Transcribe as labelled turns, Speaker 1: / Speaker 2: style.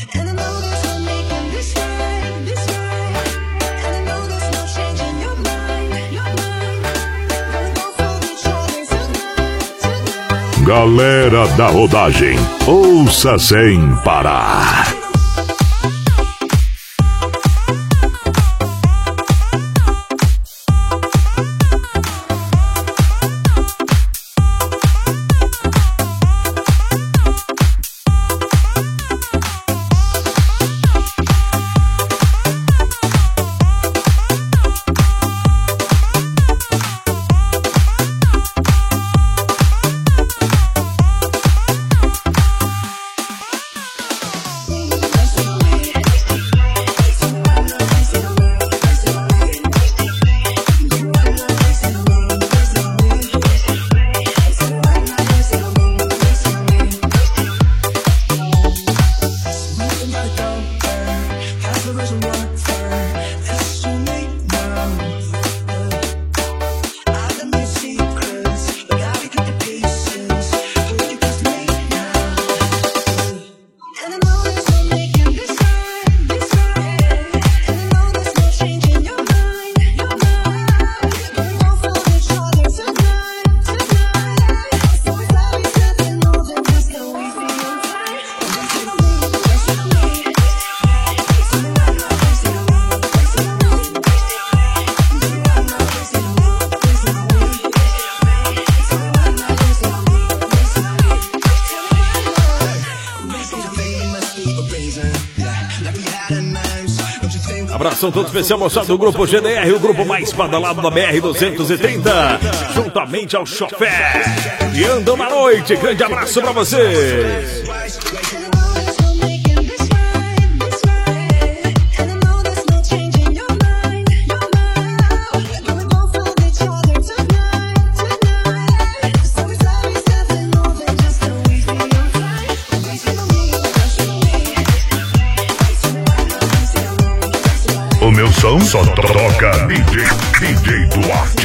Speaker 1: Galera da rodagem, ouça sem parar.
Speaker 2: Abração todo especial, moçada do Grupo GDR, o grupo mais badalado da BR-230, juntamente ao Chofé. E andam na noite, grande abraço pra vocês.
Speaker 1: O meu som só toca DJ Duarte.